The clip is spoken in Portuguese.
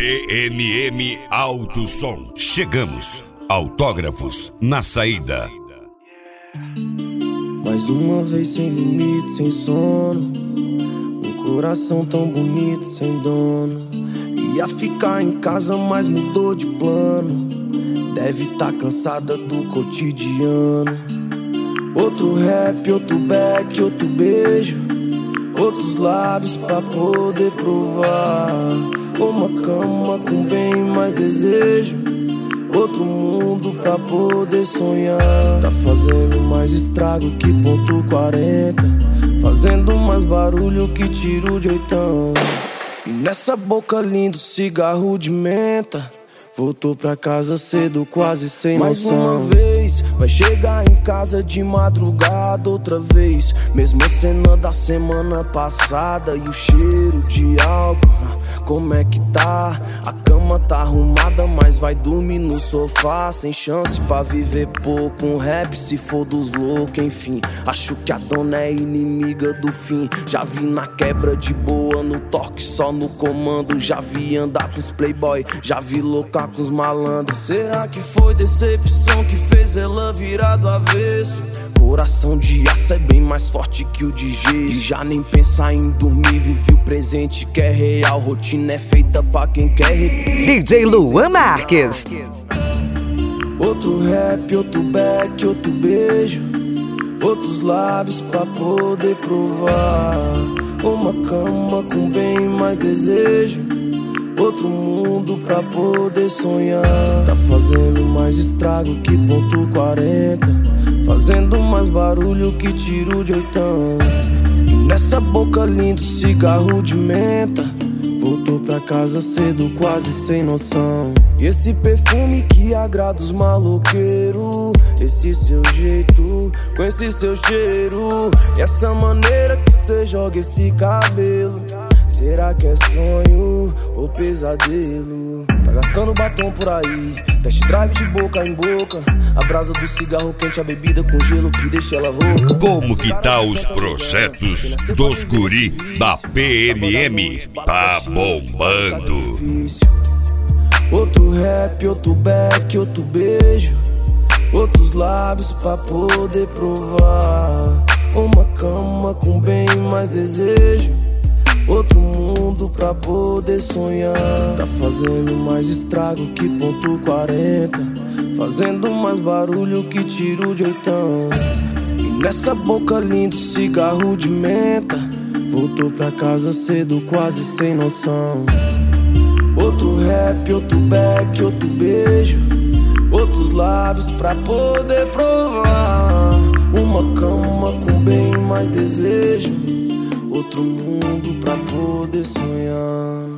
PMM Alto Som. Chegamos. Autógrafos na saída. Mais uma vez sem limite, sem sono. Um coração tão bonito, sem dono. Ia ficar em casa, mas mudou de plano. Deve tá cansada do cotidiano. Outro rap, outro back, outro beijo. Outros lábios pra poder provar. Uma cama com bem mais desejo. Outro mundo pra poder sonhar. Tá fazendo mais estrago que ponto 40. Fazendo mais barulho que tiro de oitão. E nessa boca lindo cigarro de menta. Voltou pra casa cedo, quase sem noção. Mais uma vez, vai chegar em casa de madrugada outra vez. Mesma cena da semana passada. E o cheiro de álcool, como é que tá? A cama tá arrumada, mas vai dormir no sofá. Sem chance pra viver pouco. Um rap se for dos loucos, enfim. Acho que a dona é inimiga do fim. Já vi na quebra de boa, no toque só no comando. Já vi andar com os playboy, já vi loucar com os malandros. Será que foi decepção que fez ela virar do avesso? Coração de aço é bem mais forte que o de gesso. E já nem pensar em dormir, vive o presente que é real. Rotina é feita pra quem quer repetir. DJ Luan Marques. Outro rap, outro back, outro beijo. Outros lábios pra poder provar. Uma cama com bem mais desejo. Outro mundo pra poder sonhar. Tá fazendo mais estrago que ponto 40. Fazendo mais barulho que tiro de oitão. E nessa boca lindo cigarro de menta. Voltou pra casa cedo, quase sem noção. E esse perfume que agrada os maloqueiros. Esse seu jeito, com esse seu cheiro. E essa maneira que cê joga esse cabelo. Será que é sonho ou pesadelo? Tá gastando batom por aí, test drive de boca em boca. A brasa do cigarro quente, a bebida com gelo que deixa ela rouca. Como que tá os projetos dos guri da PMM? Tá bombando. Outro rap, outro back, outro beijo. Outros lábios pra poder provar. Uma cama com bem mais desejo. Outro mundo pra poder sonhar. Tá fazendo mais estrago que ponto 40. Fazendo mais barulho que tiro de oitão. E nessa boca lindo cigarro de menta. Voltou pra casa cedo, quase sem noção. Outro rap, outro back, outro beijo. Outros lábios pra poder provar. Uma cama com bem mais desejo. Outro mundo pra poder sonhar.